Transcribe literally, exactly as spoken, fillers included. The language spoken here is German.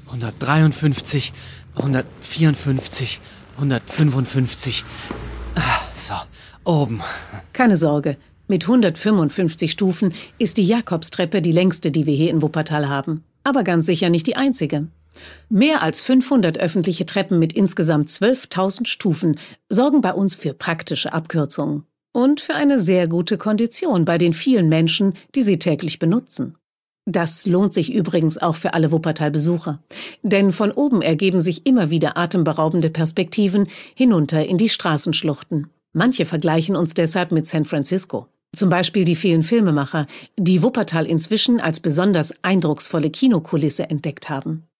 hundertdreiundfünfzig, hundertvierundfünfzig, hundertfünfundfünfzig. So, oben. Keine Sorge, mit hundertfünfundfünfzig Stufen ist die Jakobstreppe die längste, die wir hier in Wuppertal haben. Aber ganz sicher nicht die einzige. Mehr als fünfhundert öffentliche Treppen mit insgesamt zwölftausend Stufen sorgen bei uns für praktische Abkürzungen. Und für eine sehr gute Kondition bei den vielen Menschen, die sie täglich benutzen. Das lohnt sich übrigens auch für alle Wuppertal-Besucher. Denn von oben ergeben sich immer wieder atemberaubende Perspektiven hinunter in die Straßenschluchten. Manche vergleichen uns deshalb mit San Francisco. Zum Beispiel die vielen Filmemacher, die Wuppertal inzwischen als besonders eindrucksvolle Kinokulisse entdeckt haben.